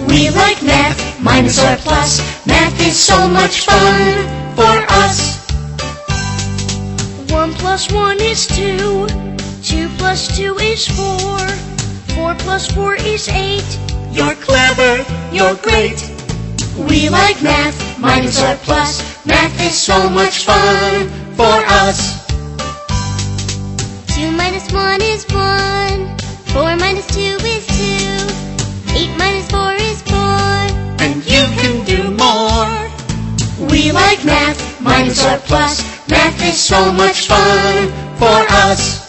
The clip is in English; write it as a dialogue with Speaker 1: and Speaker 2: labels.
Speaker 1: We like math, minus or plus. Math is so much fun for us.
Speaker 2: 1 plus 1 is 2. 2 plus 2 is 4. 4 plus 4 is 8.
Speaker 1: You're clever, you're great. We like math, minus or plus. Math is so much fun for us.
Speaker 2: 2 minus 1 is 1. 4 minus 2 is 2. 8 minus 4 is 4.
Speaker 1: And you can do more. We like math, minus or plus. Math is so much fun for us.